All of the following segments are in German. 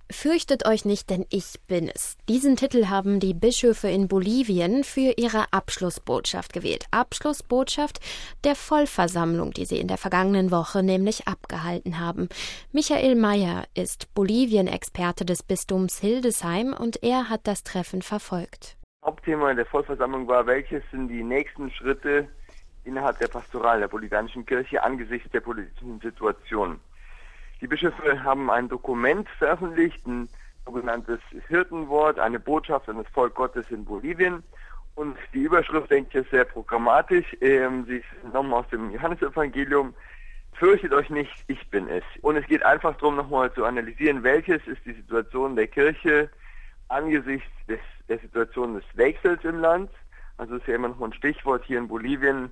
Fürchtet euch nicht, denn ich bin es. Diesen Titel haben die Bischöfe in Bolivien für ihre Abschlussbotschaft gewählt. Abschlussbotschaft der Vollversammlung, die sie in der vergangenen Woche nämlich abgehalten haben. Michael Mayer ist Bolivien-Experte des Bistums Hildesheim und er hat das Treffen verfolgt. Hauptthema der Vollversammlung war, welches sind die nächsten Schritte innerhalb der Pastoral der bolivianischen Kirche angesichts der politischen Situation. Die Bischöfe haben ein Dokument veröffentlicht, ein sogenanntes Hirtenwort, eine Botschaft an das Volk Gottes in Bolivien. Und die Überschrift, denke ich, ist sehr programmatisch. Sie ist genommen aus dem Johannesevangelium. Fürchtet euch nicht, ich bin es. Und es geht einfach darum, nochmal zu analysieren, welches ist die Situation der Kirche angesichts der Situation des Wechsels im Land. Also ist ja immer noch ein Stichwort hier in Bolivien,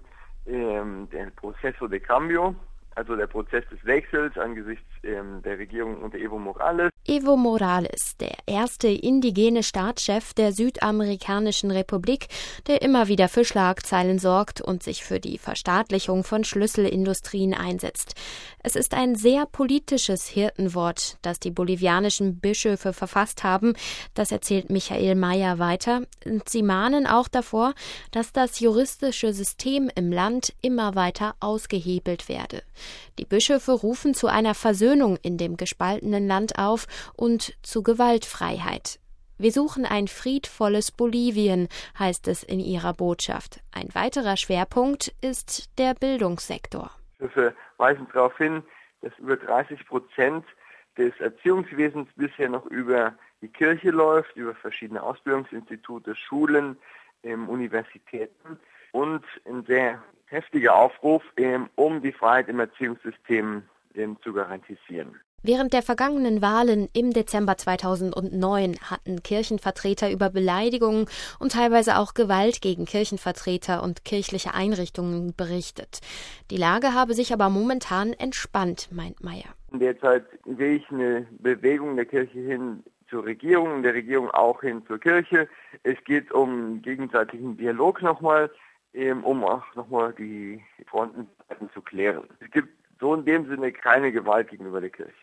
der Proceso de Cambio. Also der Prozess des Wechsels angesichts der Regierung unter Evo Morales. Evo Morales, der erste indigene Staatschef der Südamerikanischen Republik, der immer wieder für Schlagzeilen sorgt und sich für die Verstaatlichung von Schlüsselindustrien einsetzt. Es ist ein sehr politisches Hirtenwort, das die bolivianischen Bischöfe verfasst haben. Das erzählt Michael Mayer weiter. Und sie mahnen auch davor, dass das juristische System im Land immer weiter ausgehebelt werde. Die Bischöfe rufen zu einer Versöhnung in dem gespaltenen Land auf und zu Gewaltfreiheit. Wir suchen ein friedvolles Bolivien, heißt es in ihrer Botschaft. Ein weiterer Schwerpunkt ist der Bildungssektor. Die Bischöfe weisen darauf hin, dass über 30% des Erziehungswesens bisher noch über die Kirche läuft, über verschiedene Ausbildungsinstitute, Schulen, Universitäten und ein sehr heftiger Aufruf, um die Freiheit im Erziehungssystem zu garantisieren. Während der vergangenen Wahlen im Dezember 2009 hatten Kirchenvertreter über Beleidigungen und teilweise auch Gewalt gegen Kirchenvertreter und kirchliche Einrichtungen berichtet. Die Lage habe sich aber momentan entspannt, meint Mayer. Derzeit sehe ich eine Bewegung der Kirche hin zur Regierung, der Regierung auch hin zur Kirche. Es geht um gegenseitigen Dialog nochmal, um auch nochmal die Fronten zu klären. Es gibt so in dem Sinne keine Gewalt gegenüber der Kirche.